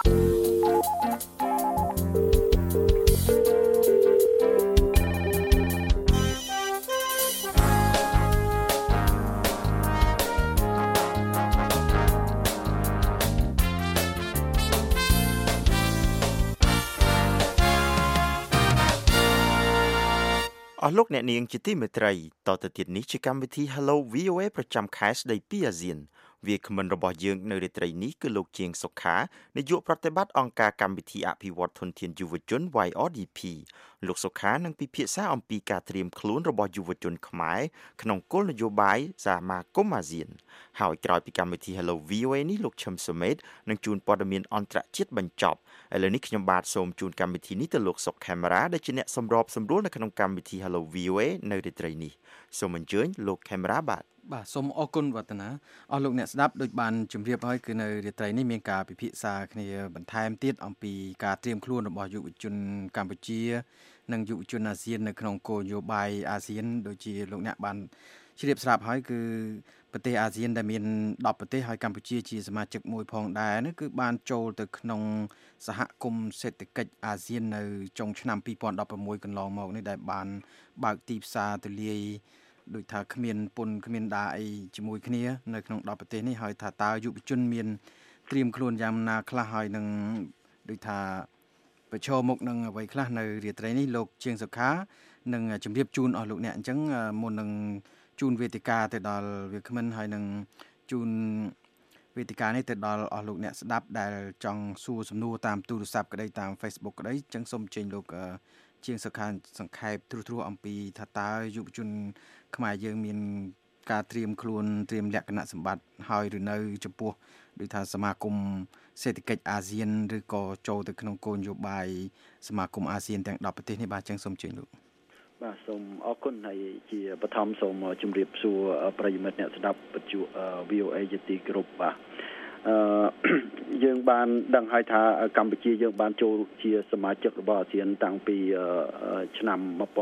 អស់លោកអ្នកនាងជាទីមេត្រីតទៅទៀតនេះជាកម្មវិធី Hello VOA ប្រចាំខែស្ដីពីអាស៊ានវាគ្មិនរបស់យើងនៅរាត្រីនេះគឺលោកជាងសុខានាយកប្រតិបត្តិអង្គការកម្មវិធីអភិវឌ្ឍធនធានយុវជន YRDP លោកសុខានឹងពិភាក្សាអំពីការត្រៀមខ្លួនរបស់យុវជនខ្មែរក្នុងគោលនយោបាយសមាគមអាស៊ានហើយក្រោយពីកម្មវិធី Hello VOA នេះលោកឈឹមសុមេតនឹងជួនព័ត៌មានអន្តរជាតិបញ្ចប់ឥឡូវនេះខ្ញុំបាទសូមជូនកម្មវិធីនេះទៅលោកសុកខេមរាដែលជាអ្នកសម្របសម្រួលនៅក្នុងកម្មវិធី Hello VOA នៅរាត្រីនេះសូមអញ្ជើញលោកខេមរាបាទសូមអរគុណវឌ្ឍនាអស់លោកអ្នកស្ដាប់ដូចបានជម្រាបហើយគឺនៅរាត្រីនេះមានការពិភាក្សាគ្នាបន្ថែមទៀតអំពីការត្រៀមខ្លួនរបស់យុវជនកម្ពុជានិងយុវជនអាស៊ាននៅក្នុងគោលនយោបាយអាស៊ានដូចជាលោកអ្នកបានជ្រាបស្រាប់ហើយគឺប្រទេសអាស៊ានដែលមាន10ប្រទេសហើយកម្ពុជាជាសមាជិកមួយផងដែរនោះគឺបានចូលទៅក្នុងសហគមន៍សេដ្ឋកិច្ចអាស៊ាននៅចុងឆ្នាំ2016កន្លងមកនេះដែលបានបើកទីផ្សារទូលាយដូចថាគ្មានពន្ធគ្មានដាអីជាមួយគ្នានៅក្នុង10ប្រទេសនេះហើយថាតើយុវជនមានត្រៀមខ្លួនយ៉ាងណាខ្លះហើយនឹងដូចថាប្រឈមមុខនឹងអ្វីខ្លះនៅរាត្រីនេះលោកជាងសុខានឹងជម្រាបជូនអស់លោកអ្នកអញ្ចឹងមុននឹងជូនវេទិកាទៅដល់វាគ្មិនហើយនឹងជូនវេទិកានេះទៅដល់អស់លោកអ្នកស្ដាប់ដែលចង់សួរសំណួរតាមទូរស័ព្ទក្តីតាម Facebook ក្តីអញ្ចឹងសូមអញ្ជើញលោកជាងសុខាសង្ខេបទ្រុសអំពីថាតើយុវជនខ្មែរយើងមានការត្រៀមខ្លួនត្រៀមលក្ខណៈសម្បត្តិហើយឬនៅចំពោះដូចថាសមាគមសេដ្ឋកិច្ចអាស៊ានឬក៏ចូលទៅក្នុងគោលនយោបាយសមាគមអាស៊ានទាំង10ប្រទេសនេះបាទចឹងសូមអញ្ជើញលោកបាទសូមអរគុណហើយជាបឋមសូមជម្រាបសួរប្រិយមិត្តអ្នកស្ដាប់វិទ្យុ VOA ជាទីគោរពបាទយើងបានដឹងហើយថាកម្ពុជាយើងបានចូលជាសមាជិករបស់អាស៊ានតាំងពីឆ្នាំ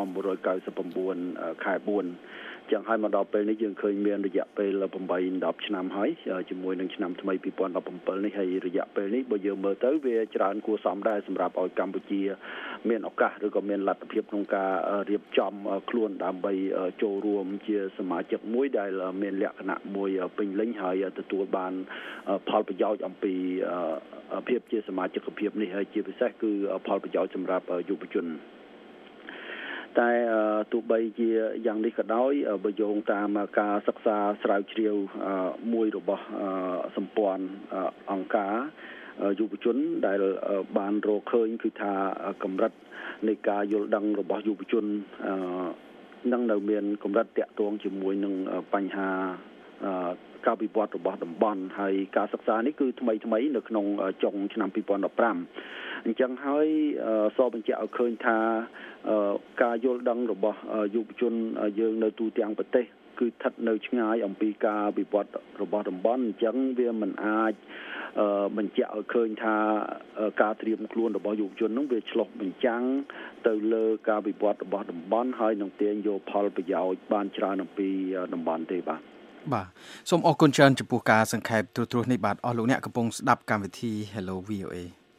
1999ខែ4ចឹងហើយមកដល់ពេលនេះយើងឃើញមានរយៈពេល8-10ឆ្នាំហើយជាមួយនឹងឆ្នាំថ្មី2017នេះហើយរយៈពេលនេះបើយើងមើលទៅវាច្រើនគួរសមដែរសម្រាប់ឲ្យកម្ពុជាមានឱកាសឬក៏មានលទ្ធភាពក្នុងការរៀបចំខ្លួនដើម្បីចូលរួមជាសមាជិកមួយដែលមានលក្ខណៈមួយពេញលេញហើយទទួលបានផលប្រយោជន៍អំពីភាពជាសមាជិកភាពនេះហើយជាពិសេសគឺផលប្រយោជន៍សម្រាប់យុវជនតែទោះបីជាយ៉ាងនេះក៏ដោយបើយោងតាមការសិក្សាស្រាវជ្រាវមួយរបស់សម្ព័ន្ធអង្គការយុវជនដែលបានរកឃើញគឺថាកម្រិតនៃការយល់ដឹងរបស់យុវជននឹងនៅមានកម្រិតតាក់ទងជាមួយនឹងបញ្ហាការវិវត្តរបស់តំបន់ហើយការសិក្សានេះគឺថ្មីនៅក្នុងចុងឆ្នាំ2015អញ្ចឹងហើយសបញ្ជាក់ឲ្យឃើញថាការយល់ដឹងរបស់យុវជនយើងនៅទូទាំងប្រទេសគឺស្ថិតនៅឆ្ងាយអំពីការវិវត្តរបស់តំបន់អញ្ចឹងវាមិនអាចបញ្ជាក់ឲ្យឃើញថាការត្រៀមខ្លួនរបស់យុវជននោះវាឆ្លុះបញ្ចាំងទៅលើការវិវត្តរបស់តំបន់ហើយនឹងទាញយកផលប្រយោជន៍បានច្រើនអំពីតំបន់ទេបាទសូមអរគុណច្រើនចំពោះការសង្ខេបទ្រុសនេះបាទអស់លោកអ្នកកំពុងស្ដាប់កម្មវិធី Hello VOA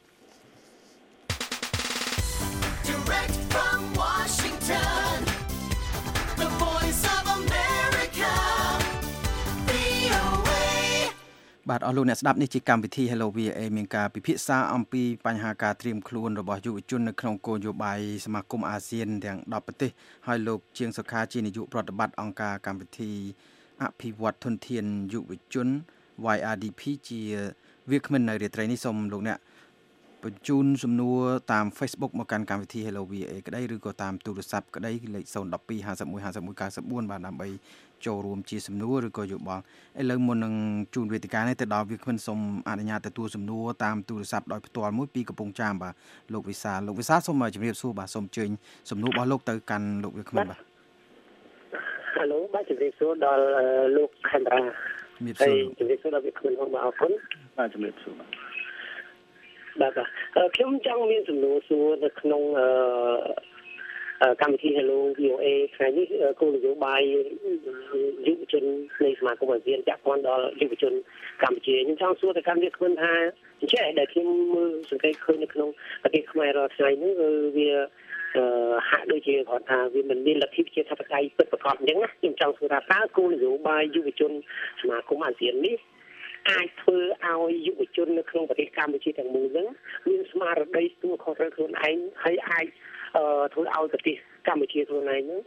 Direct from Washington The Voice of America VOA បាទអស់លោកអ្នកស្ដាប់នេះជាកម្មវិធី Hello VOA មានការពិភាក្សាអំពីបញ្ហាការត្រៀមខ្លួនរបស់យុវជននៅក្នុងគោលនយោបាយសមាគមអាស៊ានទាំង10ប្រទេសហើយលោកជាងសុខាជានាយកប្រតិបត្តិអង្គការកម្មវិធីអភិវឌ្ឍធនធានយុវជន YRDP ជាវាគ្មិននៅរាត្រីនេះសូមលោកអ្នកបញ្ជូនសំណួរតាម Facebook មកកាន់កម្មវិធី Hello VOA ក្តីឬក៏តាមទូរស័ព្ទក្តីលេខ012 51 51 94បាទដើម្បីចូលរួមជាសំណួរឬក៏យោបល់ឥឡូវមុននឹងជូនវេទិកានេះទៅដល់វាគ្មិនសូមអនុញ្ញាតទទួលសំណួរតាមទូរស័ព្ទដោយផ្ទាល់មួយពីកំពង់ចាមបាទលោកវិសាលសូមជម្រាបសួរបាទសូមអញ្ជើញសំណួររបស់លោកទៅកាន់លោកវាគ្មិនបាទ Hello បាទជំរាបសួរដល់លោកខេមរាហើយជំរាបសួរដល់វាគ្មិនផងបាទអរគុណបាទជំរាបសួរបាទខ្ញុំចង់មានសំណួរសួរនៅក្នុងកម្មវិធី Hello VOA ថ្ងៃនេះគោលនយោបាយយុវជននៃសមាគមអាស៊ានពាក់ព័ន្ធដល់យុវជនកម្ពុជាខ្ញុំចង់សួរទៅកាន់វាគ្មិនថាអញ្ចឹងដែលខ្ញុំមើលសង្កេតឃើញនៅក្នុងប្រទេសខ្មែររាល់ថ្ងៃនេះវាហាក់ដូចជាគាត់ថាវាមិនមានលទ្ធិប្រជាធិបតេយ្យពិតប្រាកដអញ្ចឹងណាខ្ញុំចង់សួរថាតើគោលនយោបាយយុវជនសមាគមអាស៊ាននេះអាចធ្វើឲ្យយុវជននៅក្នុងប្រទេសកម្ពុជាទាំងមូលហ្នឹងមានស្មារតីស្ទួយខុសត្រូវខ្លួនឯងហើយអាចធ្វើឲ្យប្រទេសកម្ពុជាខ្លួនឯងហ្នឹង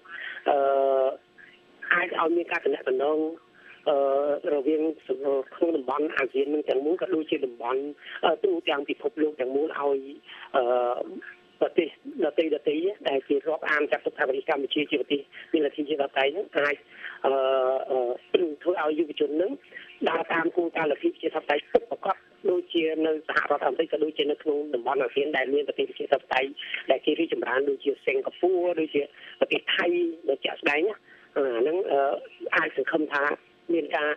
អាចឲ្យមានការតំណែងរវាងក្នុងតំបន់អាស៊ាននឹងទាំងមូលក៏ដូចជាតំបន់ទូទាំងពិភពលោកទាំងមូលឲ្យប្រទេសដទៃដែលជារាប់អានចាត់ទុកថាប្រទេសកម្ពុជាជាប្រទេសមានលទ្ធិប្រជាធិបតេយ្យហ្នឹងអាចធ្វើឲ្យយុវជនហ្នឹងដើរតាមគោលការណ៍លទ្ធិប្រជាធិបតេយ្យពិតប្រាកដដូចជានៅសហរដ្ឋអាមេរិកក៏ដូចជានៅក្នុងតំបន់អាស៊ានដែលមានប្រទេសប្រជាធិបតេយ្យដែលគេរីកចម្រើនដូចជាសិង្ហបុរីដូចជាប្រទេសថៃដែលជាក់ស្ដែងហ្នឹងអាចសង្ឃឹមថាមានការ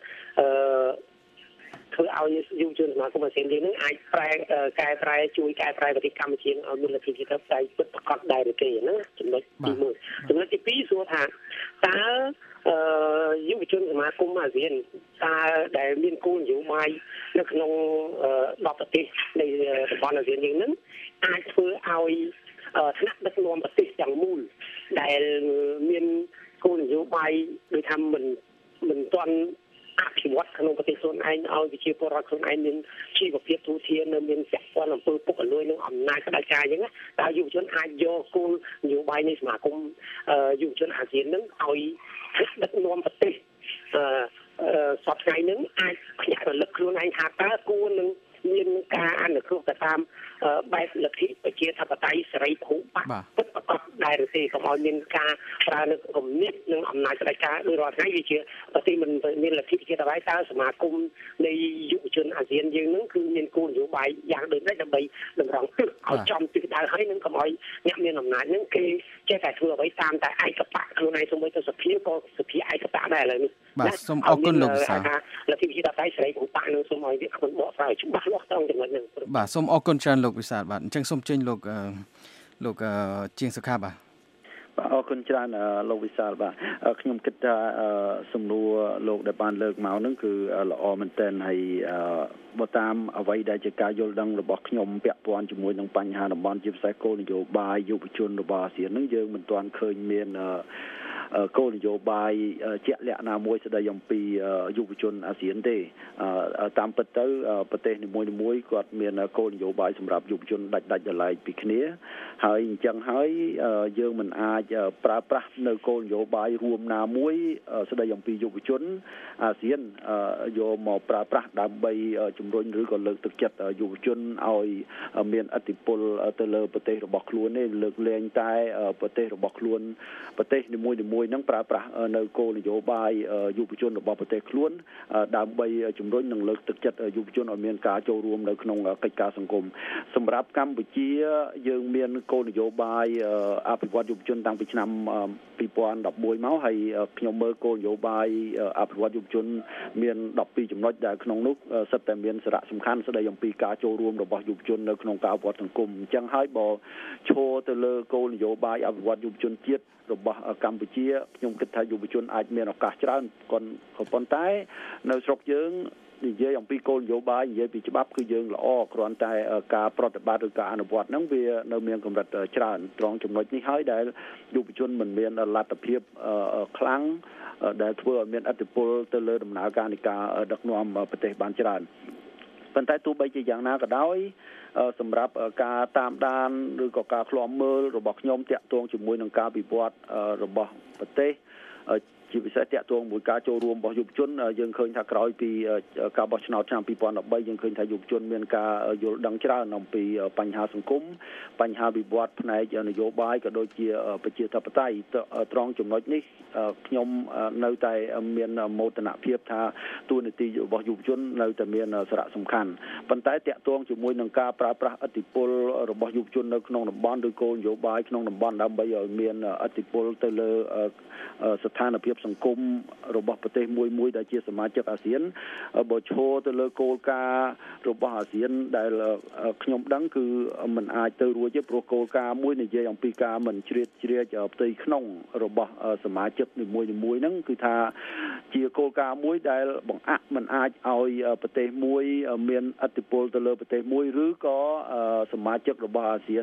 ធ្វើឲ្យយុវជនសមាគមអាស៊ានយើងនឹងអាចកែប្រែជួយកែប្រែប្រទេសកម្ពុជាឲ្យមានលទ្ធិប្រជាធិបតេយ្យពិតប្រាកដដែរឬទេណាចំណុចទី1ចំណុចទី2សួរថាតើយុវជនសមាគមអាស៊ានតើដែលមានគោលនយោបាយនៅក្នុង10ប្រទេសនៃតំបន់អាស៊ានយើងនឹងអាចធ្វើឲ្យថ្នាក់ដឹកនាំប្រទេសទាំងមូលដែលមានគោលនយោបាយដូចថាមិនទាន់អភិវឌ្ឍក្នុងប្រទេសខ្លួនឯងឲ្យប្រជាពលរដ្ឋខ្លួនឯងមានជីវភាពទូធាននៅមានពាក់ព័ន្ធអំពើពុករលួយនឹងអំណាចផ្ដាច់ការអញ្ចឹងណាតើយុវជនអាចយកគោលនយោបាយនៃសមាគមយុវជនអាស៊ាននឹងឲ្យដឹកនាំប្រទេសសពថ្ងៃនឹងអាចភ្ញាក់រលឹកខ្លួនឯងថាតើគួរនឹងមានការអនុគ្រោះទៅតាមបែបលទ្ធិប្រជាធិបតេយ្យសេរីភូមិពិតប្រាកដដែរឬទេកុំឲ្យមានការប្រើនៅគំនិតនិងអំណាចផ្ដាច់ការដោយរាល់ថ្ងៃវាជាប្រទេសមិនមានលទ្ធិប្រជាធិបតេយ្យតើសមាគមនៃយុវជនអាស៊ានយើងនឹងគឺមានគោលនយោបាយយ៉ាងដូចនេះដើម្បីតម្រង់ទិសឲ្យចំទិសដៅហើយនឹងកុំឲ្យអ្នកមានអំណាចនឹងគេចេះតែធ្វើអ្វីតាមតែឯកបៈខ្លួនឯងសូម្បីតែសភាក៏សភាឯកបៈដែរឥឡូវនេះបាទសូមអរគុណលោកវិសាលលទ្ធិប្រជាធិបតេយ្យសេរីភូមិនឹងសូមឲ្យវាខ្លួនបកស្រាយច្បាស់លាស់ត្រង់ចំណុចហ្នឹងបាទសូមអរគុណច្រើនលោកវិសាលបាទអញ្ចឹងសូមចេញលោកជាងសុខាបាទអរគុណច្រើនលោកវិសាលបាទខ្ញុំគិតថាសំណួរលោកដែលបានលើកមកហ្នឹងគឺល្អមែនទែនហើយបើតាមអ្វីដែលជាការយល់ដឹងរបស់ខ្ញុំពាក់ព័ន្ធជាមួយនឹងបញ្ហាតំបន់ជាពិសេសគោលនយោបាយយុវជនរបស់អាស៊ានហ្នឹងយើងមិនទាន់ឃើញមានគោលនយោបាយជាក់លាក់ណាមួយស្ដីអំពីយុវជនអាស៊ានទេតាមពិតទៅប្រទេសនីមួយៗគាត់មានគោលនយោបាយសម្រាប់យុវជនដាច់ដライពីគ្នាហើយអញ្ចឹងហើយយើងមិនអាចប្រើប្រាស់នៅគោលនយោបាយរួមណាមួយស្ដីអំពីយុវជនអាស៊ានយកមកប្រើប្រាស់ដើម្បីជំរុញឬក៏លើកទឹកចិត្តយុវជនឲ្យមានឥទ្ធិពលទៅលើប្រទេសរបស់ខ្លួនទេលើកលែងតែប្រទេសរបស់ខ្លួនប្រទេសនីមួយនឹងប្រើប្រាស់នៅគោលនយោបាយយុវជនរបស់ប្រទេសខ្លួនដើម្បីជំរុញនិងលើកទឹកចិត្តយុវជនឲ្យមានការចូលរួមនៅក្នុងកិច្ចការសង្គមសម្រាប់កម្ពុជាយើងមានគោលនយោបាយអភិវឌ្ឍយុវជនតាំងពីឆ្នាំ2011មកហើយខ្ញុំមើលគោលនយោបាយអភិវឌ្ឍយុវជនមាន12ចំណុចដែលក្នុងនោះសិតតែមានសារៈសំខាន់ស្ដីអំពីការចូលរួមរបស់យុវជននៅក្នុងការអភិវឌ្ឍសង្គមអញ្ចឹងហើយបើឈរទៅលើគោលនយោបាយអភិវឌ្ឍយុវជនជាតិរបស់កម្ពុជាខ្ញុំគិតថាយុវជនអាចមានឱកាសច្រើនក៏ប៉ុន្តែនៅស្រុកយើងនិយាយអំពីគោលនយោបាយនិយាយពីច្បាប់គឺយើងល្អគ្រាន់តែការប្រតិបត្តិឬការអនុវត្តហ្នឹងវានៅមានកម្រិតច្រើនត្រង់ចំណុចនេះហើយដែលយុវជនមិនមានលទ្ធភាពខ្លាំងដែលធ្វើឲ្យមានឥទ្ធិពលទៅលើដំណើរការនៃការដឹកនាំប្រទេសបានច្រើនប៉ុន្តែទោះបីជាយ៉ាងណាក៏ដោយសម្រាប់ការតាមដានឬក៏ការឃ្លាំមើលរបស់ខ្ញុំតាក់ទងជាមួយនឹងការវិវត្តរបស់ប្រទេសជាពិសេសតាក់ទងមួយការចូលរួមរបស់យុវជនយើងឃើញថាក្រោយពីការបោះឆ្នោតឆ្នាំ2013យើងឃើញថាយុវជនមានការយល់ដឹងច្រើនអំពីបញ្ហាសង្គមបញ្ហាវិវត្តផ្នែកនយោបាយក៏ដូចជាប្រជាធិបតេយ្យត្រង់ចំណុចនេះខ្ញុំនៅតែមានមោទនភាពថាតួនាទីរបស់យុវជននៅតែមានសារៈសំខាន់ប៉ុន្តែតាក់ទងជាមួយនឹងការប្រើប្រាស់ឥទ្ធិពលរបស់យុវជននៅក្នុងតំបន់ឬគោលនយោបាយក្នុងតំបន់ដើម្បីឲ្យមានឥទ្ធិពលទៅលើស្ថានភាពសង្គមរបស់ប្រទេសមួយដែលជាសមាជិកអាស៊ានបើឈរទៅលើគោលការណ៍របស់អាស៊ានដែលខ្ញុំដឹងគឺมันអាចទៅរួចទេព្រោះគោលការណ៍មួយនិយាយអំពីការមិនជ្រៀតជ្រែកផ្ទៃក្នុងរបស់សមាជិកនីមួយៗហ្នឹងគឺថាជាគោលការណ៍មួយដែលបង្អាក់មិនអាចឲ្យប្រទេសមួយមានឥទ្ធិពលទៅលើប្រទេសមួយឬក៏សមាជិករបស់អាស៊ាន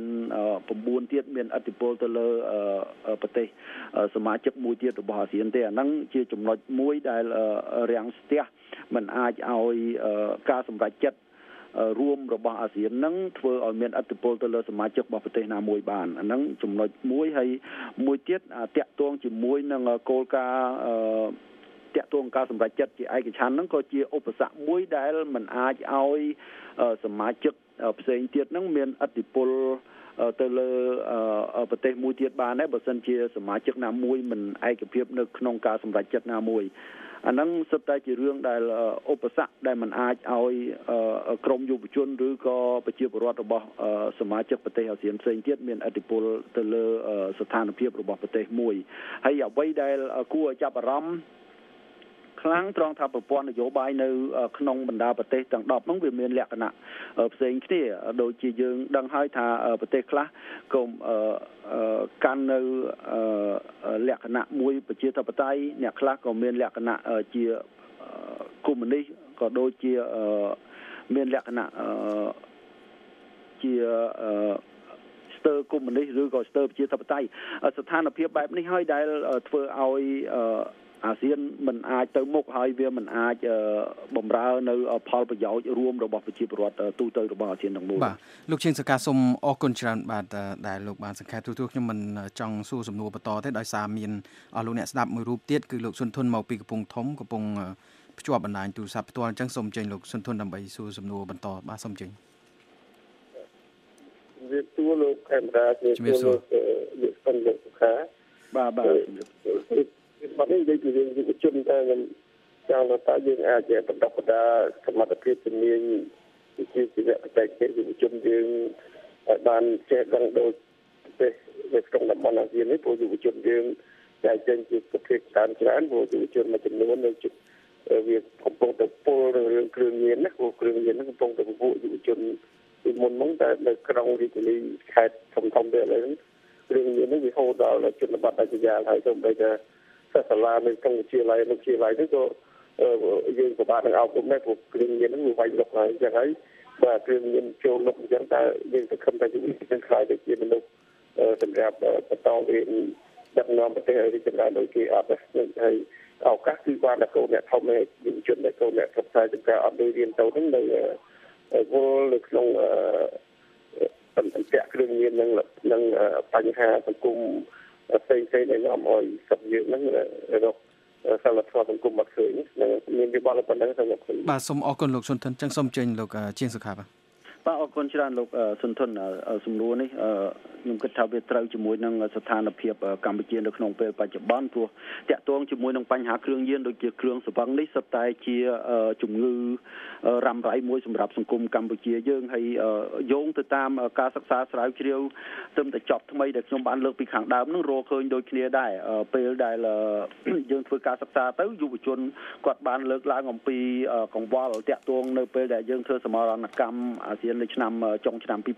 9ទៀតមានឥទ្ធិពលទៅលើប្រទេសសមាជិកមួយទៀតរបស់អាស៊ានទេអាហ្នឹងជាចំណុចមួយដែលរាំងស្ទះមិនអាចឲ្យការសម្រេចចិត្តរួមរបស់អាស៊ាននឹងធ្វើឲ្យមានឥទ្ធិពលទៅលើសមាជិករបស់ប្រទេសណាមួយបានអាហ្នឹងចំណុចមួយហើយមួយទៀតតាក់ទងជាមួយនឹងគោលការណ៍តាក់ទងការសម្រេចចិត្តជាឯកច្ឆន្ទហ្នឹងក៏ជាឧបសគ្គមួយដែលមិនអាចឲ្យសមាជិកផ្សេងទៀតហ្នឹងមានឥទ្ធិពលទៅលើប្រទេសមួយទៀតបានដែរបើសិនជាសមាជិកណាមួយមិនឯកភាពនៅក្នុងការសម្រេចចិត្តណាមួយអាហ្នឹងសុទ្ធតែជារឿងដែលឧបសគ្គដែលមិនអាចឲ្យក្រមយុវជនឬក៏ប្រជាពលរដ្ឋរបស់សមាជិកប្រទេសអាស៊ានផ្សេងទៀតមានឥទ្ធិពលទៅលើស្ថានភាពរបស់ប្រទេសមួយហើយអ្វីដែលគួរឲ្យចាប់អារម្មណ៍ខ្លាំងត្រង់ថាប្រព័ន្ធនយោបាយនៅក្នុងបណ្ដាប្រទេសទាំង10ហ្នឹងវាមានលក្ខណៈផ្សេងគ្នាដូចជាយើងដឹងហើយថាប្រទេសខ្លះក៏កាន់នៅលក្ខណៈមួយប្រជាធិបតេយ្យអ្នកខ្លះក៏មានលក្ខណៈជាកុម្មុយនីសក៏ដូចជាមានលក្ខណៈជាស្ទើរកុម្មុយនីសឬក៏ស្ទើរប្រជាធិបតេយ្យស្ថានភាពបែបនេះហើយដែលធ្វើឲ្យអាស៊ានមិនអាចទៅមុខហើយវាមិនអាចបំរើនៅផលប្រយោជន៍រួមរបស់ប្រជាពលរដ្ឋទូទៅរបស់អាស៊ានទាំងមូលបាទលោកឈៀងសកាសូមអរគុណច្រើនបាទដែលលោកបានសង្ខេបទូខ្ញុំមិនចង់សួរសំណួរបន្តទេដោយសារមានលោកអ្នកស្ដាប់មួយរូបទៀតគឺលោកសុនធុនមកពីកំពង់ធំកំពុងភ្ជាប់បណ្ដាញទូរស័ព្ទផ្ទាល់អញ្ចឹងសូមចេញលោកសុនធុនដើម្បីសួរសំណួរបន្តបាទសូមចេញវាទូលោកខេមរាជាលោកស្ពនលោកសុខាបាទបាត់នេះនិយាយពីរឿងយុវជនតែខ្ញុំចង់ថាយើងអាចបន្តបណ្ដាសមត្ថភាពជំនាញវិជ្ជាជីវៈបច្ចេកទេសយុវជនយើងឲ្យបានចេះដឹងដូចទេនៅក្នុងតំបន់អាស៊ាននេះព្រោះយុវជនយើងតែចេញជាប្រភេទតាមច្រើនព្រោះយុវជនមួយចំនួននៅវាកំពុងទៅពលរឿងគ្រឿងញៀនណាព្រោះគ្រឿងញៀនហ្នឹងកំពុងទៅពពួកយុវជនពីមុនហ្នឹងតែនៅក្នុងរាជធានីខេត្តធំៗដែរឥឡូវគ្រឿងញៀនហ្នឹងវាហូរដល់ជនបទដាច់ស្រយាលហើយសូម្បីតែសាលានៅក្នុងវិទ្យាល័យនេះក៏យើងពិបាកនឹងអប់រំដែរព្រោះគ្រឿងញៀនហ្នឹងវាវាយលុកហើយអញ្ចឹងហើយបាទគ្រឿងញៀនចូលលុកអញ្ចឹងតែយើងទៅខំតែជួយនឹងខ្លាយទៅជាមនុស្សសម្រាប់បន្តរៀនដឹកនាំប្រទេសឲ្យរីកចម្រើនដោយគេអត់ហ្នឹងហើយឱកាសគឺបានតែកូនអ្នកធំឯយុវជនដែលកូនអ្នកសិក្សាចំការអត់ដូចរៀនទៅហ្នឹងនៅវល់នៅក្នុងអន្តរគ្រឿងញៀននឹងបញ្ហាសង្គមផ្សេងៗដែលនាំឲ្យសប្យើងហ្នឹងរកសិលធម៌សង្គមមកឃើញនឹងមានវិបត្តិប៉ុណ្ណឹងសម្រាប់ខ្ញុំបាទសូមអរគុណលោកសុនធុនចឹងសូមចេញលោកជាងសុខាបាទអរគុណច្រើនលោកសុនធុនសំណួរនេះខ្ញុំគិតថាវាត្រូវជាមួយនឹងស្ថានភាពកម្ពុជានៅក្នុងពេលបច្ចុប្បន្នព្រោះតាក់ទងជាមួយនឹងបញ្ហាគ្រឿងញៀនដូចជាគ្រឿងសង្វឹងនេះសុទ្ធតែជាជំងឺរ៉ាំរ៉ៃមួយសម្រាប់សង្គមកម្ពុជាយើងហើយយោងទៅតាមការសិក្សាស្រាវជ្រាវទើបតែចប់ថ្មីដែលខ្ញុំបានលើកពីខាងដើមនោះរកឃើញដូចគ្នាដែរពេលដែលយើងធ្វើការសិក្សាទៅយុវជនគាត់បានលើកឡើងអំពីកង្វល់តាក់ទងនៅពេលដែលយើងធ្វើសមរណកម្មអាស៊ាននៅឆ្នាំចុងឆ្នាំ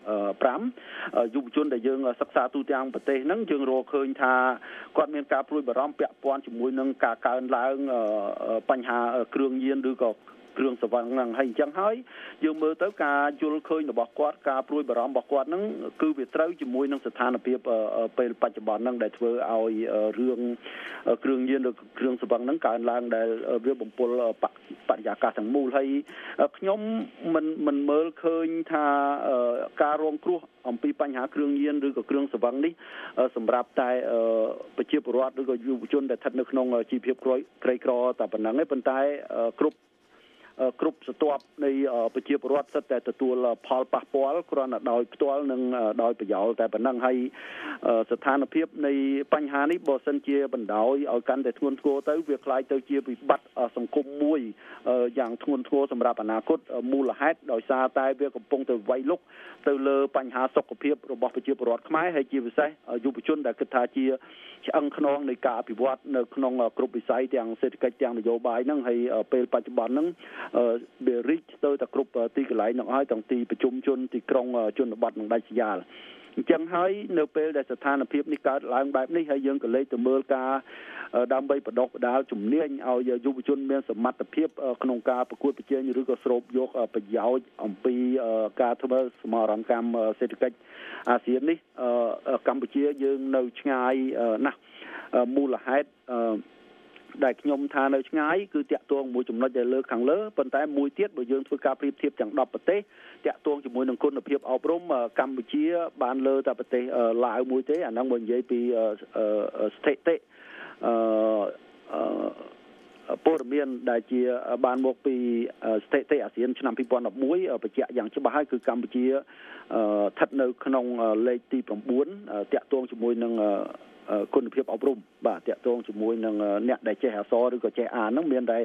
2015យុវជនដែលយើងសិក្សាទូទាំងប្រទេសហ្នឹងយើងរកឃើញថាគាត់មានការព្រួយបារម្ភពាក់ព័ន្ធជាមួយនឹងការកើនឡើងបញ្ហាគ្រឿងញៀនឬក៏គ្រឿងសង្វឹងហ្នឹងហើយអញ្ចឹងហើយយើងមើលទៅការយល់ឃើញរបស់គាត់ការព្រួយបារម្ភរបស់គាត់ហ្នឹងគឺវាត្រូវជាមួយនឹងស្ថានភាពពេលបច្ចុប្បន្នហ្នឹងដែលធ្វើឲ្យរឿងគ្រឿងញៀនឬគ្រឿងសង្វឹងហ្នឹងកើនឡើងដែលវាបំពុលបរិយាកាសទាំងមូលហើយខ្ញុំមិនមើលឃើញថាការរងគ្រោះអំពីបញ្ហាគ្រឿងញៀនឬក៏គ្រឿងសង្វឹងនេះសម្រាប់តែប្រជាពលរដ្ឋឬក៏យុវជនដែលស្ថិតនៅក្នុងជីវភាពក្រីក្រតែប៉ុណ្ណឹងទេប៉ុន្តែគ្រប់គ្រប់ស្ទាប់នៃប្រជាពលរដ្ឋសិតតែទទួលផលប៉ះពាល់គ្រាន់តែដោយផ្ទាល់និងដោយប្រយោលតែប៉ុណ្ណឹងហើយស្ថានភាពនៃបញ្ហានេះបើសិនជាបណ្ដោយឲ្យកាន់តែធ្ងន់ធ្ងរទៅវាคล้ายទៅជាវិបត្តិសង្គមមួយយ៉ាងធ្ងន់ធ្ងរសម្រាប់អនាគតមូលហេតុដោយសារតែវាកំពុងតែវាយលុកទៅលើបញ្ហាសុខភាពរបស់ប្រជាពលរដ្ឋខ្មែរហើយជាពិសេសយុវជនដែលគិតថាជាឆ្អឹងខ្នងនៃការអភិវឌ្ឍនៅក្នុងគ្រប់វិស័យទាំងសេដ្ឋកិច្ចទាំងនយោបាយហ្នឹងហើយពេលបច្ចុប្បន្នហ្នឹងវារីកទៅតែគ្រប់ទីកន្លែងហ្នឹងហើយទាំងទីប្រជុំជនទីក្រុងជនបទនិងដាច់ស្រយាលអញ្ចឹងហើយនៅពេលដែលស្ថានភាពនេះកើតឡើងបែបនេះហើយយើងក៏លេចទៅមើលការដើម្បីបដិបដាលជំនាញឲ្យយុវជនមានសមត្ថភាពក្នុងការប្រកួតប្រជែងឬក៏ស្រូបយកប្រយោជន៍អំពីការធ្វើសមរណកម្មសេដ្ឋកិច្ចអាស៊ាននេះកម្ពុជាយើងនៅឆ្ងាយណាស់មូលហេតុដែលខ្ញុំថានៅឆ្ងាយគឺតាក់ទងមួយចំណុចដែលលើខាងលើប៉ុន្តែមួយទៀតបើយើងធ្វើការប្រៀបធៀបទាំង10ប្រទេសតាក់ទងជាមួយនឹងគុណភាពអប់រំកម្ពុជាបានលើតែប្រទេសឡាវមួយទេអាហ្នឹងបើនិយាយពីស្ថិតិព័ត៌មានដែលជាបានមកពីស្ថិតិអាស៊ានឆ្នាំ2011បញ្ជាក់យ៉ាងច្បាស់ហើយគឺកម្ពុជាស្ថិតនៅក្នុងលេខទី9តាក់ទងជាមួយនឹងគុណភាពអប់រំបាទតាក់ទងជាមួយនឹងអ្នកដែលចេះអក្សរឬក៏ចេះអានហ្នឹងមានតែ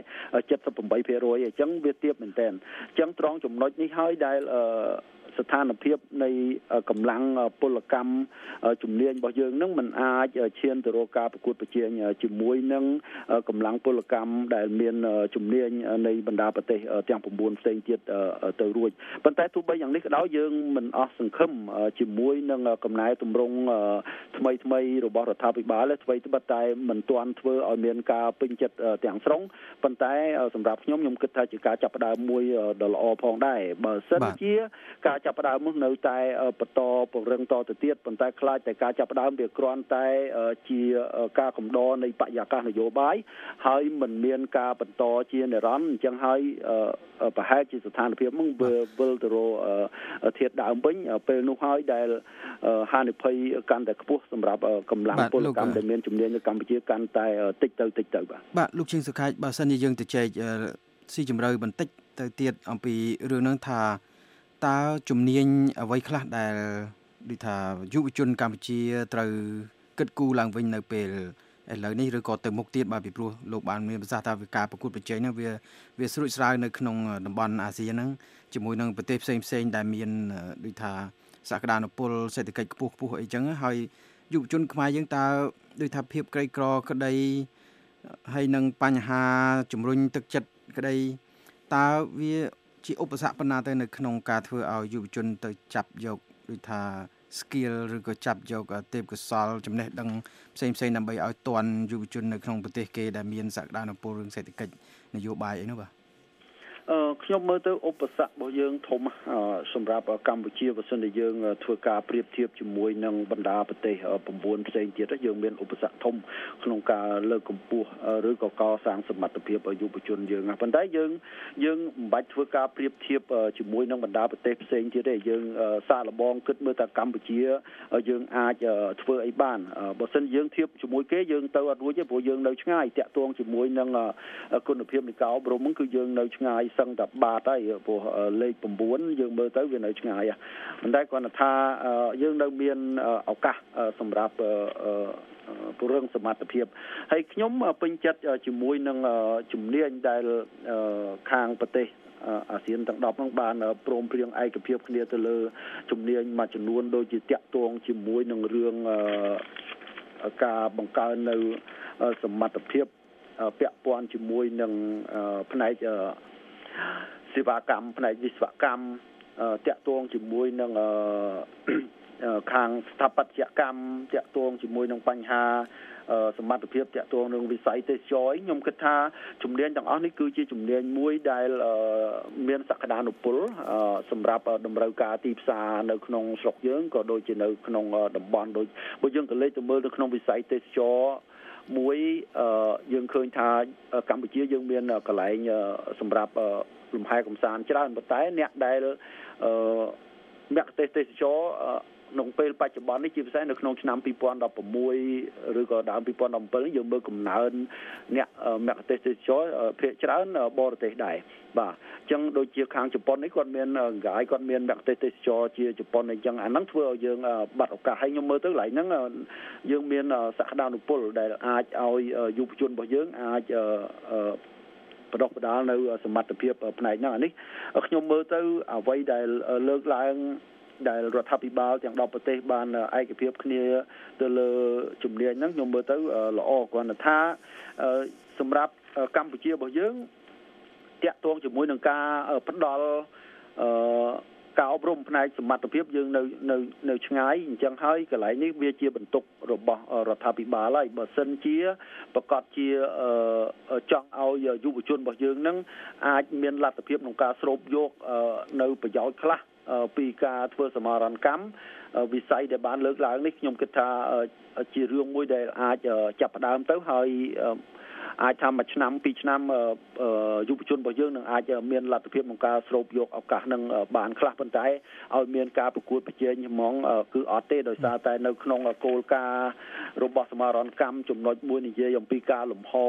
78% អញ្ចឹងវាទាបមែនទែនអញ្ចឹងត្រង់ចំណុចនេះហើយដែលស្ថានភាពនៃកម្លាំងពលកម្មជំនាញរបស់យើងនឹងមិនអាចឈានទៅរកការប្រកួតប្រជែងជាមួយនឹងកម្លាំងពលកម្មដែលមានជំនាញនៃបណ្ដាប្រទេសទាំង9ផ្សេងទៀតទៅរួចប៉ុន្តែទោះបីយ៉ាងនេះក៏ដោយយើងមិនអស់សង្ឃឹមជាមួយនឹងកំណែទម្រង់ថ្មីរបស់រដ្ឋាភិបាលទេអ្វីត្បិតតែមិនទាន់ធ្វើឲ្យមានការពេញចិត្តទាំងស្រុងប៉ុន្តែសម្រាប់ខ្ញុំគិតថាជាការចាប់ផ្ដើមមួយដ៏ល្អផងដែរបើសិនជាការចាប់ផ្ដើមនោះនៅតែបន្តពង្រឹងតទៅទៀតប៉ុន្តែខ្លាចតែការចាប់ផ្ដើមវាគ្រាន់តែជាការកំដរនៃបរិយាកាសនយោបាយហើយមិនមានការបន្តជានិរន្តរ៍អញ្ចឹងហើយប្រហែលជាស្ថានភាពនោះវិលទៅរកធាតុដើមវិញពេលនោះហើយដែលហានិភ័យកាន់តែខ្ពស់សម្រាប់កម្លាំងពលកម្មដែលមានជំនាញនៅកម្ពុជាកាន់តែតិចទៅបាទលោកជាងសុខាចបើសិនជាយើងទៅចែកស៊ីជម្រៅបន្តិចទៅទៀតអំពីរឿងហ្នឹងថាតើជំនាញអ្វីខ្លះដែលដូចថាយុវជនកម្ពុជាត្រូវគិតគូរឡើងវិញនៅពេលឥឡូវនេះឬក៏ទៅមុខទៀតបាទពីព្រោះលោកបានមានប្រសាសន៍ថាការប្រកួតប្រជែងហ្នឹងវាស្រួចស្រាវនៅក្នុងតំបន់អាស៊ានហ្នឹងជាមួយនឹងប្រទេសផ្សេងដែលមានដូចថាសក្តានុពលសេដ្ឋកិច្ចខ្ពស់អីចឹងហើយយុវជនខ្មែរយើងតើដូចថាភាពក្រីក្រក្តីហើយនឹងបញ្ហាជំរុញទឹកចិត្តក្តីតើវាជាឧបសគ្គប៉ុណ្ណាទៅនៅក្នុងការធ្វើឲ្យយុវជនទៅចាប់យកដូចថា skill ឬក៏ចាប់យកទេពកោសល្យចំណេះដឹងផ្សេងដើម្បីឲ្យទាន់យុវជននៅក្នុងប្រទេសគេដែលមានសក្តានុពលរឿងសេដ្ឋកិច្ចនយោបាយអីនោះបាទខ្ញុំមើលទៅឧបសគ្គរបស់យើងធំសម្រាប់កម្ពុជាបើសិនជាយើងធ្វើការប្រៀបធៀបជាមួយនឹងបណ្ដាប្រទេស9ផ្សេងទៀតយើងមានឧបសគ្គធំក្នុងការលើកកម្ពស់ឬក៏កសាងសមត្ថភាពយុវជនយើងប៉ុន្តែយើងមិនបាច់ធ្វើការប្រៀបធៀបជាមួយនឹងបណ្ដាប្រទេសផ្សេងទៀតទេយើងសាកល្បងគិតមើលថាកម្ពុជាយើងអាចធ្វើអីបានបើសិនយើងធៀបជាមួយគេយើងទៅអត់រួចទេព្រោះយើងនៅឆ្ងាយតាក់ទងជាមួយនឹងគុណភាពនៃការអប់រំហ្នឹងគឺយើងនៅឆ្ងាយសឹងតែបាតហើយព្រោះលេខ9យើងមើលទៅវានៅឆ្ងាយប៉ុន្តែគាត់ថាយើងនៅមានឱកាសសម្រាប់ពង្រឹងសមត្ថភាពហើយខ្ញុំពេញចិត្តជាមួយនឹងជំនាញដែលខាងប្រទេសអាស៊ានទាំង10ហ្នឹងបានព្រមព្រៀងឯកភាពគ្នាទៅលើជំនាញមួយចំនួនដូចជាតាក់ទងជាមួយនឹងរឿងការបង្កើននៅសមត្ថភាពពាក់ព័ន្ធជាមួយនឹងផ្នែកសេវាកម្មផ្នែកវិស្វកម្មតាក់ទងជាមួយនឹងខាងស្ថាបត្យកម្មតាក់ទងជាមួយនឹងបញ្ហាសមត្ថភាពតាក់ទងនឹងវិស័យទេសចរខ្ញុំគិតថាជំនាញទាំងអស់នេះគឺជាជំនាញមួយដែលមានសក្តានុពលសម្រាប់តម្រូវការទីផ្សារនៅក្នុងស្រុកយើងក៏ដូចជានៅក្នុងតំបន់ដូចបើយើងក៏លេចទៅមើលនៅក្នុងវិស័យទេសចរមួយយើងឃើញថាកម្ពុជាយើងមានកន្លែងសម្រាប់លំហែកំសាន្តច្រើនប៉ុន្តែអ្នកដែលមគ្គុទ្ទេសក៍ទេសចរក្នុងពេលបច្ចុប្បន្ននេះជាពិសេសនៅក្នុងឆ្នាំ2016ឬក៏ដើម2017នេះយើងមើលកំណើនអ្នកមគ្គុទ្ទេសក៍ទេសចរភាគច្រើនបរទេសដែរបាទអញ្ចឹងដូចជាខាងជប៉ុននេះគាត់មានគាត់មានមគ្គុទ្ទេសក៍ទេសចរជាជប៉ុនអញ្ចឹងអាហ្នឹងធ្វើឲ្យយើងបាត់ឱកាសហើយខ្ញុំមើលទៅកន្លែងហ្នឹងយើងមានសក្តានុពលដែលអាចឲ្យយុវជនរបស់យើងអាចបដិបដាលនៅសមត្ថភាពផ្នែកហ្នឹងអានេះខ្ញុំមើលទៅអ្វីដែលលើកឡើងដែលរដ្ឋាភិបាលទាំង10ប្រទេសបានឯកភាពគ្នាទៅលើជំនាញហ្នឹងខ្ញុំមើលទៅល្អគ្រាន់តែថាសម្រាប់កម្ពុជារបស់យើងតាក់ទងជាមួយនឹងការផ្ដល់ការអប់រំផ្នែកសមត្ថភាពយើងនៅឆ្ងាយអញ្ចឹងហើយកន្លែងនេះវាជាបន្ទុករបស់រដ្ឋាភិបាលហើយបើសិនជាប្រកាសជាចង់ឲ្យយុវជនរបស់យើងនឹងអាចមានលទ្ធភាពក្នុងការស្រូបយកនៅប្រយោជន៍ខ្លះពីការធ្វើសមាហរណកម្មវិស័យដែលបានលើកឡើងនេះខ្ញុំគិតថាជារឿងមួយដែលអាចចាប់ផ្ដើមទៅហើយអាចថាមួយឆ្នាំពីរឆ្នាំយុវជនរបស់យើងនឹងអាចមានលទ្ធភាពក្នុងការស្រូបយកឱកាសនឹងបានខ្លះប៉ុន្តែឲ្យមានការប្រកួតប្រជែងហ្មងគឺអត់ទេដោយសារតែនៅក្នុងគោលការណ៍របស់សមាហរណកម្មចំណុចមួយនិយាយអំពីការលំហ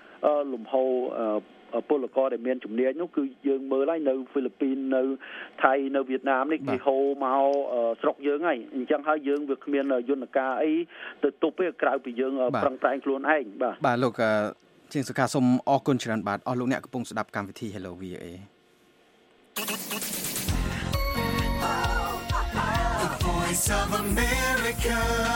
ពលករដែលមានជំនាញនោះគឺយើងមើលហើយនៅហ្វីលីពីននៅថៃនៅវៀតណាមនេះគេហូរមកស្រុកយើងហើយអញ្ចឹងហើយយើងវាគ្មានយន្តការអីទៅទប់ទេក្រៅពីយើងប្រឹងប្រែងខ្លួនឯងបាទលោកជាងសុខាសូមអរគុណច្រើនបាទអស់លោកអ្នកកំពុងស្ដាប់កម្មវិធី Hello VOA The Voice of America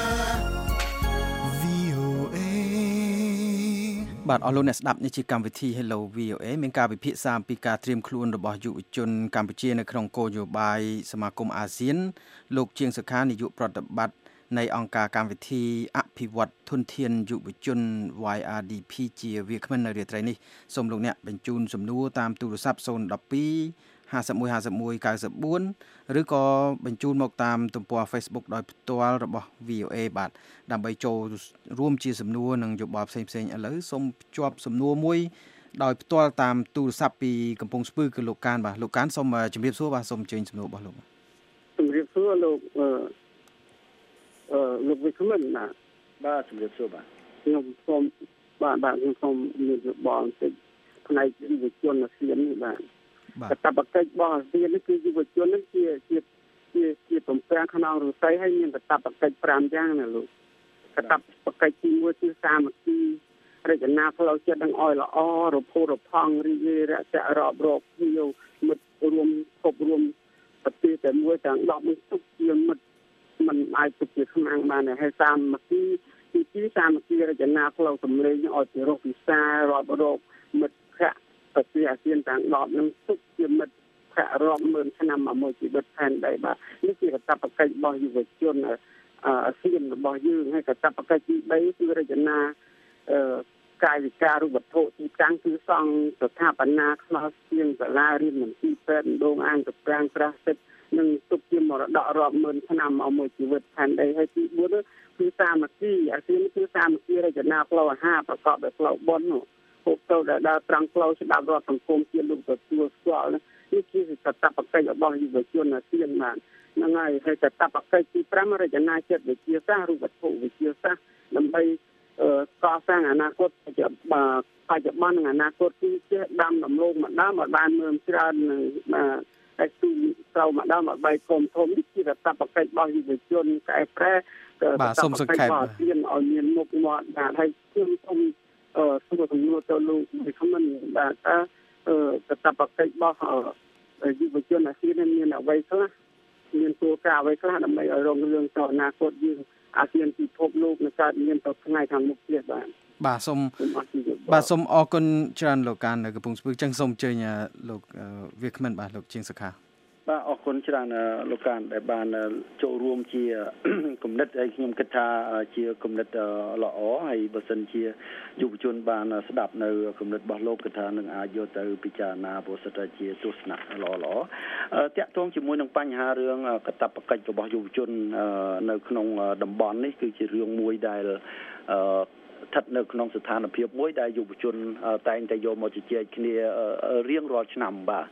VOA បាទអស់លោកអ្នកស្ដាប់នេះជាកម្មវិធី Hello VOA មានការពិភាក្សាអំពីការត្រៀមខ្លួនរបស់យុវជនកម្ពុជានៅក្នុងគោលនយោបាយសមាគមអាស៊ានលោកជាងសុខានាយកប្រតិបត្តិនៃអង្គការកម្មវិធីអភិវឌ្ឍធនធានយុវជន YRDP ជាវាគ្មិននៅរាត្រីនេះសូមលោកអ្នកបញ្ជូនសំណួរតាមទូរស័ព្ទ012 51 51 94ឬក៏បញ្ជូនមកតាមទំព័រ Facebook ដោយផ្ទាល់របស់ VOA បាទដើម្បីចូលរួមជាសំណួរនិងយោបល់ផ្សេងៗឥឡូវសូមភ្ជាប់សំណួរមួយដោយផ្ទាល់តាមទូរស័ព្ទពីកំពង់ស្ពឺគឺលោកកានបាទលោកកានសូមជម្រាបសួរបាទសូមអញ្ជើញសំណួររបស់លោកជម្រាបសួរលោកលោកវិក្កាមណាបាទជម្រាបសួរបាទខ្ញុំសូមខ្ញុំសូមមានយោបល់បន្តិចផ្នែកយុវជនអាស៊ាននេះបាទកាតព្វកិច្ចរបស់អាស៊ាននេះគឺយុវជននេះជាតំពាំងក្នុងរស័យហើយមានកាតព្វកិច្ច5យ៉ាងណាលោកកាតព្វកិច្ចទី1គឺសាមគ្គីរចនាផ្លូវចិត្តនឹងឲ្យល្អរភូរផង់រីករាយរករាប់រកភ្ញៀវមិត្តរួមគប់រួមប្រទេសតែមួយទាំង10នេះទុកជាមិត្តมันអាចទុកជាខ្មាំងបានហើយសាមគ្គីទី2សាមគ្គីរចនាផ្លូវសម្លេងឲ្យពីរកវិសារាប់រកមិត្តភ័ក្តិប្រទេសអាស៊ានទាំង10នឹងទុកជាមិត្តភ័ក្តិរាប់ម៉ឺនឆ្នាំមួយជីវិតផែនដីបាទនេះជាកាតព្វកិច្ចរបស់យុវជនអាស៊ានរបស់យើងហើយកាតព្វកិច្ចទី3គឺរចនាកាយវិការរូបវត្ថុទីតាំងគឺសង់ស្ថាបនាខ្លោស្ទៀងសាលារៀនមន្ទីរពេទ្យដងអាងកប្រាំងប្រាសិទ្ធនឹងទុកជាមរតករាប់ម៉ឺនឆ្នាំមួយជីវិតផែនដីហើយទី4គឺសាមគ្គីអាស៊ានគឺសាមគ្គីរចនាផ្លូវអាហារប្រកបដោយផ្លូវបុណ្យហូបទៅដល់ត្រង់ផ្លូវស្ដាប់រដ្ឋសង្គមជាលោកទទួលស្គាល់នេះជាកាតព្វកិច្ចរបស់យុវជនអាស៊ានបានហ្នឹងហើយកាតព្វកិច្ចទី5រចនាចិត្តវិទ្យាសាស្ត្ររូបវត្ថុវិទ្យាសាស្ត្រដើម្បីកសាងអនាគតបច្ចុប្បន្ននិងអនាគតគឺចេះដាំដំឡូងម្ដងឲ្យបានមើលច្រើននឹងតែគឺត្រូវម្ដងឲ្យបែកគុំធំនេះជាកាតព្វកិច្ចរបស់យុវជនកែប្រែបាទសូមសង្ខេបឲ្យមានមុខមាត់បាទហើយខ្ញុំសូមសួរសំណួរទៅលោកវិក្កាមបាទកាតព្វកិច្ចរបស់យុវជនអាស៊ានមានអ្វីខ្លះមានគោលការណ៍អ្វីខ្លះដើម្បីឲ្យរងរឿងទៅអនាគតយើងអាស៊ានពិភពលោកនឹងកើតមានទៅថ្ងៃខាងមុខទៀតបាទសូមអរគុណច្រើនលោកកាននៅកំពង់ស្ពឺចឹងសូមអញ្ជើញលោកវាគ្មិនបាទលោកជាងសុខាបាទអរគុណច្រើនលោកកានដែលបានចូលរួមជាគំនិតហើយខ្ញុំគិតថាជាគំនិតល្អហើយបើសិនជាយុវជនបានស្ដាប់នៅគំនិតរបស់លោកគិតថានឹងអាចយកទៅពិចារណាព្រោះសិតតែជាទស្សនៈល្អតាក់ទងជាមួយនឹងបញ្ហារឿងកាតព្វកិច្ចរបស់យុវជននៅក្នុងតំបន់នេះគឺជារឿងមួយដែលស្ថិតនៅក្នុងស្ថានភាពមួយដែលយុវជនតែងតែយកមកជជែកគ្នារៀងរាល់ឆ្នាំបាទ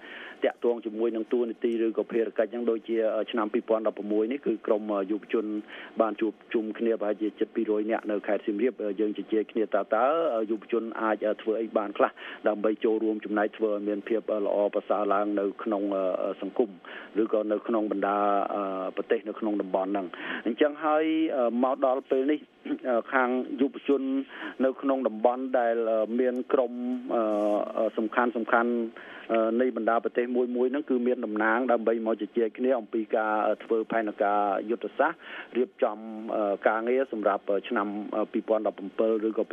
តាក់ទងជាមួយនឹងតួនាទីឬក៏ភារកិច្ចហ្នឹងដូចជាឆ្នាំ2016នេះគឺក្រុមយុវជនបានជួបជុំគ្នាប្រហែលជាជិត200នាក់នៅខេត្តសៀមរាបយើងជជែកគ្នាតើយុវជនអាចធ្វើអីបានខ្លះដើម្បីចូលរួមចំណែកធ្វើឲ្យមានភាពល្អប្រសើរឡើងនៅក្នុងសង្គមឬក៏នៅក្នុងបណ្ដាប្រទេសនៅក្នុងតំបន់ហ្នឹងអញ្ចឹងហើយមកដល់ពេលនេះខាងយុវជននៅក្នុងតំបន់ដែលមានក្រុមសំខាន់នៃបណ្ដាប្រទេសមួយហ្នឹងគឺមានតំណាងដើម្បីមកជជែកគ្នាអំពីការធ្វើផែនការយុទ្ធសាស្ត្ររៀបចំការងារសម្រាប់ឆ្នាំ2017ឬក៏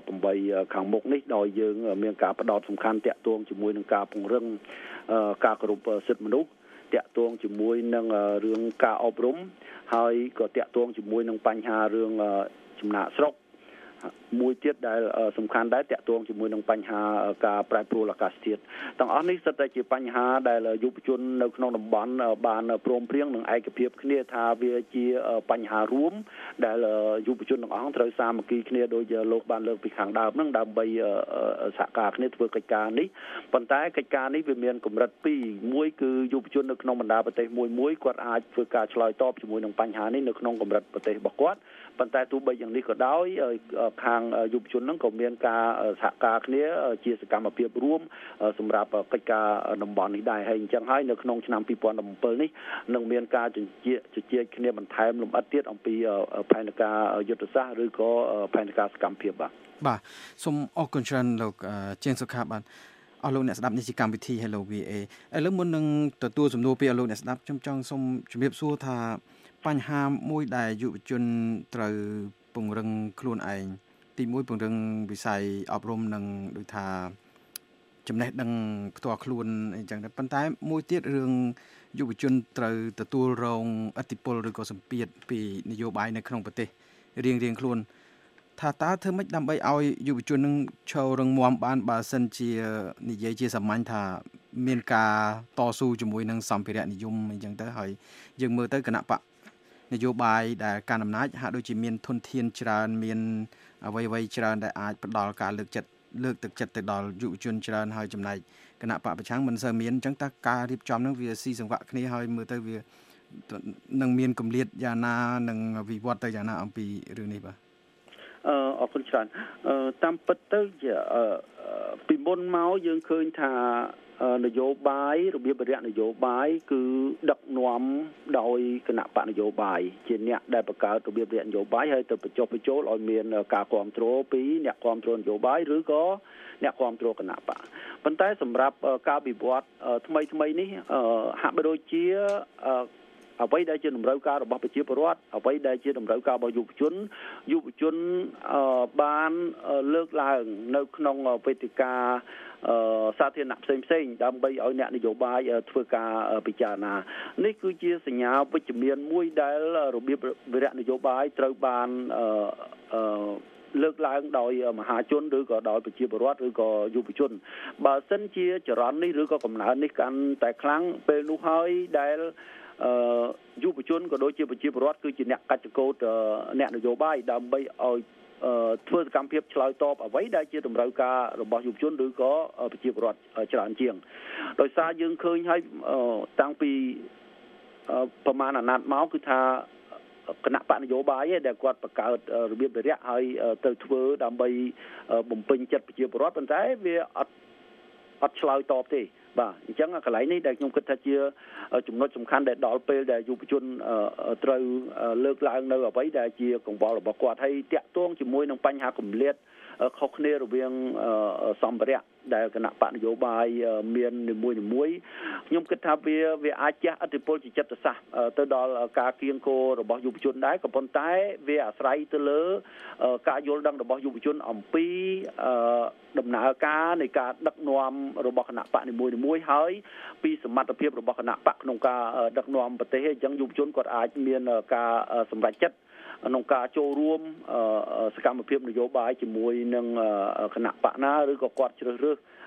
2018ខាងមុខនេះដោយយើងមានការផ្ដោតសំខាន់តាក់ទងជាមួយនឹងការពង្រឹងការគោរពសិទ្ធិមនុស្សតាក់ទងជាមួយនឹងរឿងការអប់រំហើយក៏តាក់ទងជាមួយនឹងបញ្ហារឿងចំណាក់ស្រុកមួយទៀតដែលសំខាន់ដែរតាក់ទងជាមួយនឹងបញ្ហាការប្រែប្រួលអាកាសធាតុទាំងអស់នេះសុទ្ធតែជាបញ្ហាដែលយុវជននៅក្នុងតំបន់បានព្រមព្រៀងនឹងឯកភាពគ្នាថាវាជាបញ្ហារួមដែលយុវជនទាំងអស់ត្រូវសាមគ្គីគ្នាដោយលោកបានលើកពីខាងដើមហ្នឹងដើម្បីសហការគ្នាធ្វើកិច្ចការនេះប៉ុន្តែកិច្ចការនេះវាមានកម្រិតពីរមួយគឺយុវជននៅក្នុងបណ្ដាប្រទេសមួយគាត់អាចធ្វើការឆ្លើយតបជាមួយនឹងបញ្ហានេះនៅក្នុងកម្រិតប្រទេសរបស់គាត់ប៉ុន្តែទោះបីយ៉ាងនេះក៏ដោយខាងយុវជនហ្នឹងក៏មានការសហការគ្នាជាសកម្មភាពរួមសម្រាប់កិច្ចការតំបន់នេះដែរហើយអញ្ចឹងហើយនៅក្នុងឆ្នាំ2017នេះនឹងមានការជជែកគ្នាបន្ថែមលម្អិតទៀតអំពីផែនការយុទ្ធសាស្ត្រឬក៏ផែនការសកម្មភាពបាទសូមអរគុណច្រើនលោកជាងសុខាបាទអស់លោកអ្នកស្ដាប់នេះជាកម្មវិធី Hello VA ឥឡូវមុននឹងទទួលសំណួរពីអស់លោកអ្នកស្ដាប់ខ្ញុំចង់សូមជម្រាបសួរថាបញ្ហាមួយដែលយុវជនត្រូវពង្រឹងខ្លួនឯងទី1ពង្រឹងវិស័យអប់រំនិងដូចថាចំណេះដឹងផ្ទាល់ខ្លួនអីចឹងតែប៉ុន្តែមួយទៀតរឿងយុវជនត្រូវទទួលរងឥទ្ធិពលឬក៏សម្ពាធពីនយោបាយនៅក្នុងប្រទេសរៀងខ្លួនថាតើធ្វើម៉េចដើម្បីឲ្យយុវជននឹងឈររឹងមាំបានបើសិនជានិយាយជាសាមញ្ញថាមានការតស៊ូជាមួយនឹងសម្ភារៈនិយមអីចឹងទៅហើយយើងមើលទៅគណៈបកនយោបាយដែលកាន់អំណាចហាក់ដូចជាមានធនធានច្រើនមានអ្វីច្រើនដែលអាចផ្ដល់ការលើកទឹកចិត្តទៅដល់យុវជនច្រើនហើយចំណែកគណៈបកប្រឆាំងមិនសូវមានអញ្ចឹងតើការរៀបចំហ្នឹងវាស៊ីសង្វាក់គ្នាហើយមើលទៅវានឹងមានគម្លាតយ៉ាងណានិងវិវត្តទៅយ៉ាងណាអំពីរឿងនេះបាទអរគុណច្រើនតាមពិតទៅពីមុនមកយើងឃើញថានយោបាយរបៀបរយៈនយោបាយគឺដឹកនាំដោយគណៈបកនយោបាយជាអ្នកដែលបង្កើតរបៀបរយៈនយោបាយហើយទៅបញ្ចុះបញ្ចូលឲ្យមានការគ្រប់គ្រងពីអ្នកគ្រប់គ្រងនយោបាយឬក៏អ្នកគ្រប់គ្រងគណៈបកប៉ុន្តែសម្រាប់ការវិវត្តថ្មីនេះហាក់បីដូចជាអ្វីដែលជាតម្រូវការរបស់ប្រជាពលរដ្ឋអ្វីដែលជាតម្រូវការរបស់យុវជនបានលើកឡើងនៅក្នុងវេទិកាសាធារណៈផ្សេងដើម្បីឲ្យអ្នកនយោបាយធ្វើការពិចារណានេះគឺជាសញ្ញាវិជ្ជមានមួយដែលរបៀបវិរៈនយោបាយត្រូវបានលើកឡើងដោយមហាជនឬក៏ដោយប្រជាពលរដ្ឋឬក៏យុវជនបើសិនជាចរន្តនេះឬក៏កំណើននេះកាន់តែខ្លាំងពេលនោះហើយដែលយុវជនក៏ដូចជាប្រជាពលរដ្ឋគឺជាអ្នកកាច់ចកោតអ្នកនយោបាយដើម្បីឲ្យធ្វើសកម្មភាពឆ្លើយតបអ្វីដែលជាតម្រូវការរបស់យុវជនឬក៏ប្រជាពលរដ្ឋច្រើនជាងដោយសារយើងឃើញហើយតាំងពីប្រមាណអាណត្តិមកគឺថាគណៈបកនយោបាយដែលគាត់បង្កើតរបៀបវិរៈហើយទៅធ្វើដើម្បីបំពេញចិត្តប្រជាពលរដ្ឋប៉ុន្តែវាអត់ឆ្លើយតបទេបាទអញ្ចឹងកន្លែងនេះដែលខ្ញុំគិតថាជាចំណុចសំខាន់ដែលដល់ពេលដែលយុវជនត្រូវលើកឡើងនៅអ្វីដែលជាកង្វល់របស់គាត់ហើយតាក់ទងជាមួយនឹងបញ្ហាគម្លាតខុសគ្នារវាងសម្ភារៈដែលគណៈបកនយោបាយមាននីមួយខ្ញុំគិតថាវាអាចជះឥទ្ធិពលជាចិត្តសាស្ត្រទៅដល់ការគៀងគររបស់យុវជនដែរក៏ប៉ុន្តែវាអាស្រ័យទៅលើការយល់ដឹងរបស់យុវជនអំពីដំណើរការនៃការដឹកនាំរបស់គណៈបកនីមួយហើយពីសមត្ថភាពរបស់គណៈបកក្នុងការដឹកនាំប្រទេសអញ្ចឹងយុវជនគាត់អាចមានការសម្រេចចិត្តក្នុងការចូលរួមសកម្មភាពនយោបាយជាមួយនឹងគណៈបកណាឬក៏គាត់ជ្រើសរើស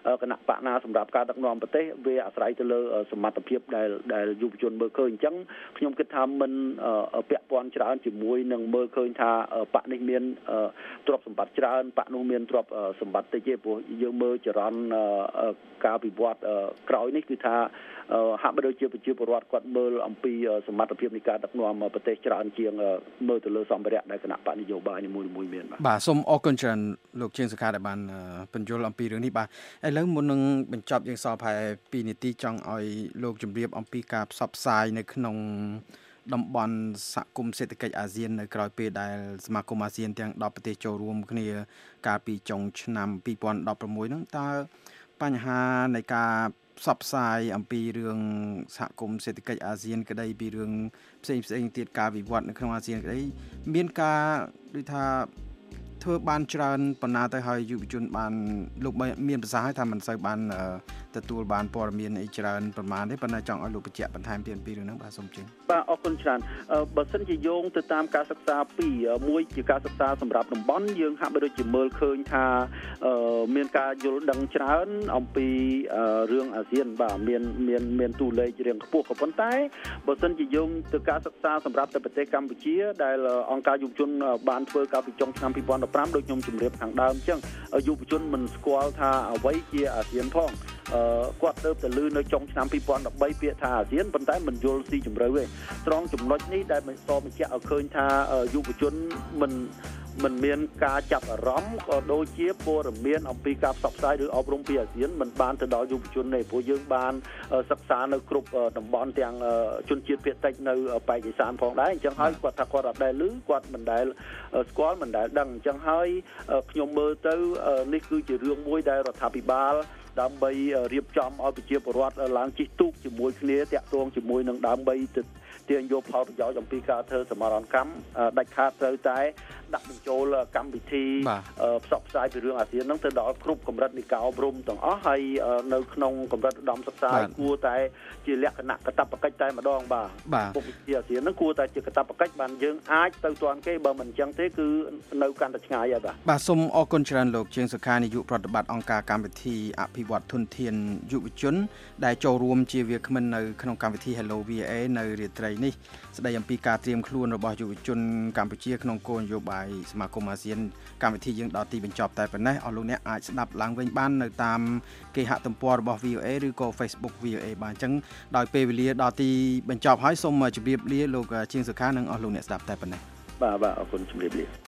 គណៈបកណាសម្រាប់ការដឹកនាំប្រទេសវាអាស្រ័យទៅលើសមត្ថភាពដែលយុវជនមើលឃើញអញ្ចឹងខ្ញុំគិតថាមិនពាក់ព័ន្ធច្រើនជាមួយនឹងមើលឃើញថាបកនេះមានទ្រព្យសម្បត្តិច្រើនបកនោះមានទ្រព្យសម្បត្តិតិចទេព្រោះយើងមើលចរន្តការវិវត្តក្រោយនេះគឺថាហាក់បីដូចជាប្រជាពលរដ្ឋគាត់មើលអំពីសមត្ថភាពនៃការដឹកនាំប្រទេសច្រើនជាងមើលទៅលើសម្ភារៈដែលគណៈបកនយោបាយនីមួយៗមានបាទសូមអរគុណច្រើនលោកជាងសុខាដែលបានបញ្យល់អំពីរឿងនេះបាទឥឡូវមុននឹងបញ្ចប់យើងសល់ប្រហែល2នាទីចង់ឲ្យលោកជម្រាបអំពីការផ្សព្វផ្សាយនៅក្នុងតំបន់សហគមន៍សេដ្ឋកិច្ចអាស៊ាននៅក្រៅពេលដែលសមាគមអាស៊ានទាំង10ប្រទេសចូលរួមគ្នាកាលពីចុងឆ្នាំ2016ហ្នឹងតើបញ្ហានៃការផ្សព្វផ្សាយអំពីរឿងសហគមន៍សេដ្ឋកិច្ចអាស៊ានក្តីពីរឿងផ្សេងទៀតការវិវត្តនៅក្នុងអាស៊ានក្តីមានការដូចថាធ្វើបានច្រើនប៉ុណ្ណាទៅហើយយុវជនបានលោកមានប្រសាសន៍ឲ្យថាមិនសូវបានទទួលបានព័ត៌មានអីច្រើនប្រហែលទេប៉ុន្តែចង់ឲ្យលោកបញ្ជាក់បន្ថែមទៀតពីរឿងហ្នឹងបាទសូមជឿបាទអរគុណច្រើនបើសិនជាយោងទៅតាមការសិក្សាមួយជាការសិក្សាសម្រាប់តំបន់យើងហាក់បីដូចជាមើលឃើញថាមានការយល់ដឹងច្រើនអំពីរឿងអាស៊ានបាទមានតួលេខរៀងខ្ពស់ក៏ប៉ុន្តែបើសិនជាយោងទៅការសិក្សាសម្រាប់ទៅប្រទេសកម្ពុជាដែលអង្គការយុវជនបានធ្វើកាលពីចុងឆ្នាំ2015ដូចខ្ញុំជម្រាបខាងដើមអញ្ចឹងយុវជនមិនស្គាល់ថាអ្វីជាអាស៊ានផងគាត់ទៅឮនៅចុងឆ្នាំ2013ពាក្យថាអាស៊ានប៉ុន្តែមិនយល់ស៊ីជម្រៅទេត្រង់ចំណុចនេះដែលបញ្ជាក់ឲ្យឃើញថាយុវជនមិនមានការចាប់អារម្មណ៍ក៏ដូចជាព័ត៌មានអំពីការផ្សព្វផ្សាយឬអប់រំពីអាស៊ានមិនបានទៅដល់យុវជនទេព្រោះយើងបានសិក្សានៅគ្រប់តំបន់ទាំងជនជាតិភាគតិចនៅប៉ែកឦសានផងដែរអញ្ចឹងហើយគាត់ថាគាត់អត់ដែលឮគាត់មិនដែលស្គាល់មិនដែលដឹងអញ្ចឹងហើយខ្ញុំមើលទៅនេះគឺជារឿងមួយដែលរដ្ឋាភិបាលដើម្បីរៀបចំឲ្យប្រជាពលរដ្ឋឡើងជិះទូកជាមួយគ្នាតាក់ទងជាមួយនឹងដើម្បីទាញយកផលប្រយោជន៍អំពីការធ្វើសមរណកម្មដាច់ខាតត្រូវតែដាក់បញ្ចូលកម្មវិធីផ្សព្វផ្សាយពីរឿងអាស៊ានហ្នឹងទៅដល់គ្រប់កម្រិតនៃការអប់រំទាំងអស់ហើយនៅក្នុងកម្រិតឧត្តមសិក្សាគួរតែជាលក្ខណៈកាតព្វកិច្ចតែម្ដងបាទពុកវិទ្យាអាស៊ានហ្នឹងគួរតែជាកាតព្វកិច្ចបានយើងអាចទៅទាន់គេបើមិនអញ្ចឹងទេគឺនៅកាន់តែឆ្ងាយហើយបាទសូមអរគុណច្រើនលោកជាងសុខានាយកប្រតិបត្តិអង្គការកម្មវិធីអភិវឌ្ឍធនធានយុវជនដែលចូលរួមជាវាគ្មិននៅក្នុងកម្មវិធី Hello VA នៅរាត្រីនេះស្ដីអំពីការត្រៀមខ្លួនរបស់យុវជនកម្ពុជាក្នុងគោលនយោបាយសមាគមអាស៊ានកម្មវិធីយើងដល់ទីបញ្ចប់តែប៉ុណ្ណេះអស់លោកអ្នកអាចស្ដាប់ឡើងវិញបាននៅតាមគេហទំព័ររបស់ VOA ឬក៏ Facebook VOA បាទអញ្ចឹងដោយពេលវេលាដល់ទីបញ្ចប់ហើយសូមជម្រាបលាលោកជាងសុខានិងអស់លោកអ្នកស្ដាប់តែប៉ុណ្ណេះបាទអរគុណជម្រាបលា